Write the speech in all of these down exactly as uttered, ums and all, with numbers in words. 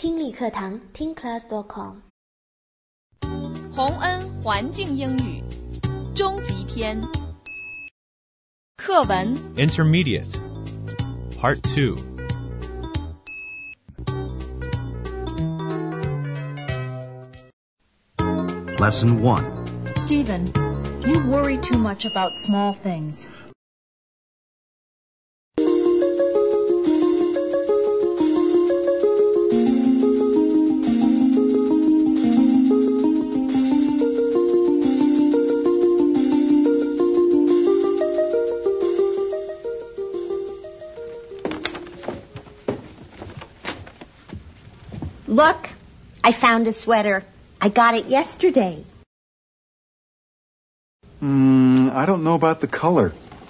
听力课堂 听 class dot com。 洪恩环境英语中级篇课文 Intermediate Part two. Lesson one. Stephen, you worry too much about small things. Look, I found a sweater. I got it yesterday. Hmm, I don't know about the color.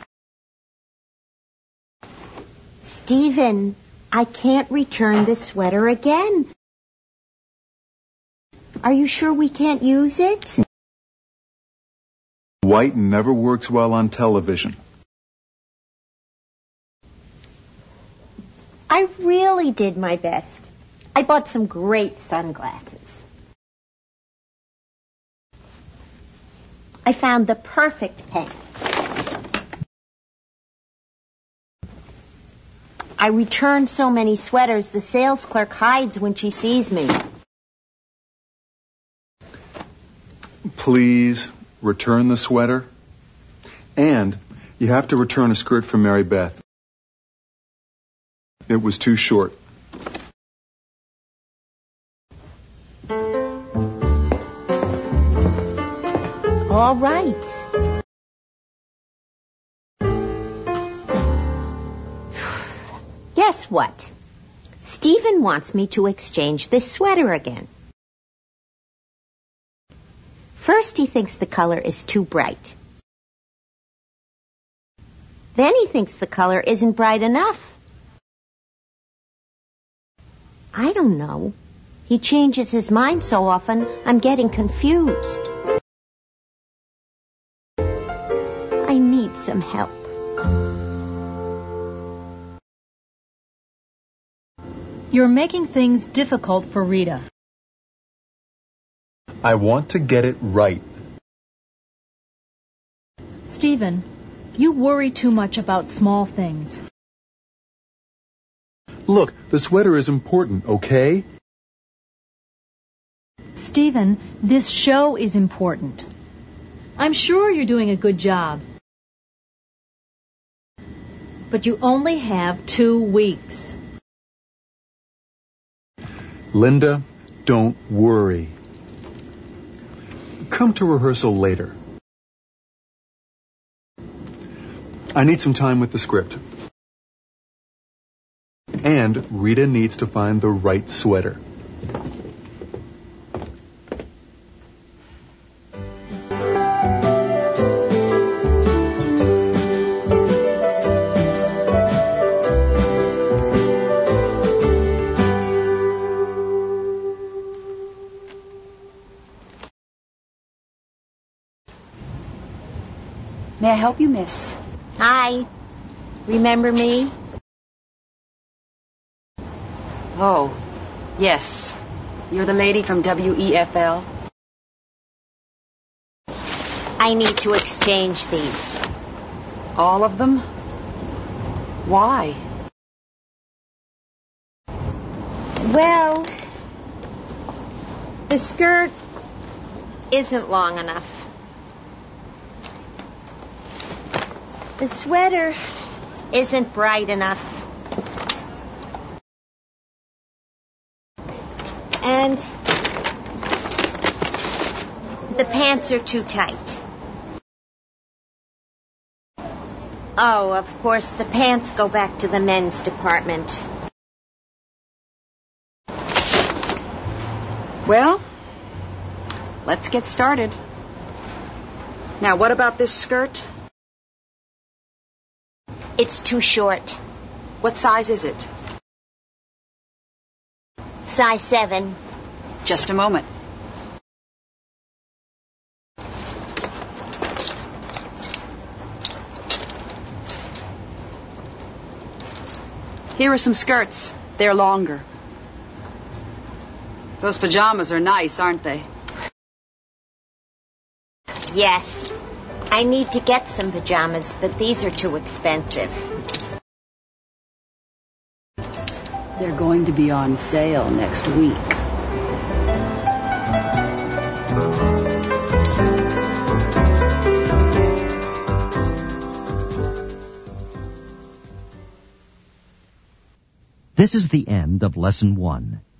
Stephen, I can't return the sweater again. Are you sure we can't use it? White never works well on television. I really did my best. I bought some great sunglasses. I found the perfect pen. I return so many sweaters, the sales clerk hides when she sees me. Please return the sweater. And you have to return a skirt for Mary Beth. It was too short. All right. Guess what? Stephen wants me to exchange this sweater again. First, he thinks the color is too bright. Then he thinks the color isn't bright enough. I don't know. He changes his mind so often, I'm getting confused. I need some help. You're making things difficult for Rita. I want to get it right. Stephen, you worry too much about small things. Look, the sweater is important, okay? Stephen, this show is important. I'm sure you're doing a good job. But you only have two weeks. Linda, don't worry. Come to rehearsal later. I need some time with the script. And Rita needs to find the right sweater. May I help you, miss? Hi. Remember me? Oh, yes. You're the lady from W E F L? I need to exchange these. All of them? Why? Well, the skirt isn't long enough. The sweater isn't bright enough. And the pants are too tight. Oh, of course, the pants go back to the men's department. Well, let's get started. Now, what about this skirt? It's too short. What size is it? Size seven. Just a moment. Here are some skirts. They're longer. Those pajamas are nice, aren't they? Yes. I need to get some pajamas, but these are too expensive. They're going to be on sale next week. This is the end of Lesson one.